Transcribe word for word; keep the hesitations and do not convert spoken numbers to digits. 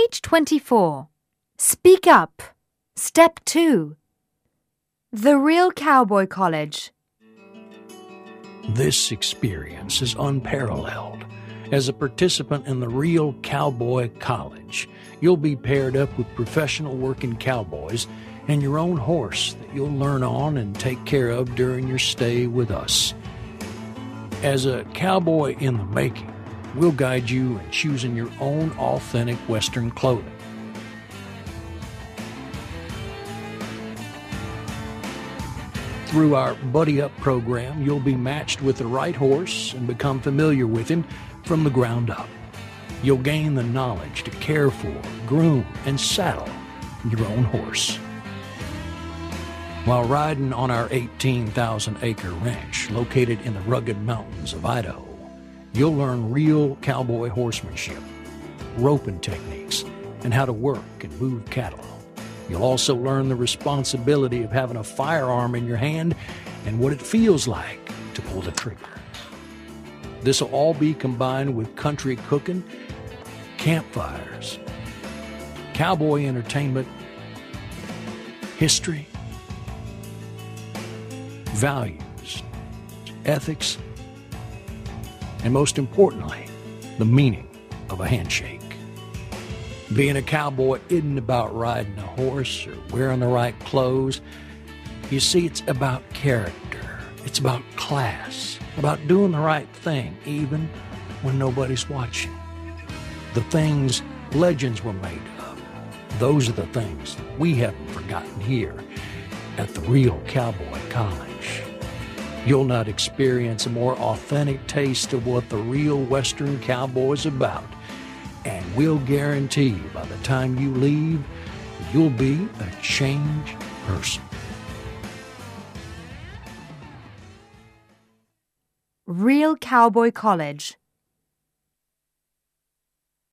Page twenty-four. Speak up. Step two. The Real Cowboy College. This experience is unparalleled. As a participant in the Real Cowboy College, you'll be paired up with professional working cowboys and your own horse that you'll learn on and take care of during your stay with us. As a cowboy in the making, we'll guide you in choosing your own authentic Western clothing. Through our Buddy Up program, you'll be matched with the right horse and become familiar with him from the ground up. You'll gain the knowledge to care for, groom, and saddle your own horse. While riding on our eighteen thousand acre ranch located in the rugged mountains of Idaho, you'll learn real cowboy horsemanship, roping techniques, and how to work and move cattle. You'll also learn the responsibility of having a firearm in your hand and what it feels like to pull the trigger. This will all be combined with country cooking, campfires, cowboy entertainment, history, values, ethics, and most importantly, the meaning of a handshake. Being a cowboy isn't about riding a horse or wearing the right clothes. You see, it's about character. It's about class, about doing the right thing, even when nobody's watching. The things legends were made of, those are the things we haven't forgotten here at the Real Cowboy College. You'll not experience a more authentic taste of what the real Western cowboy's about. And we'll guarantee you by the time you leave, you'll be a changed person. Real Cowboy College.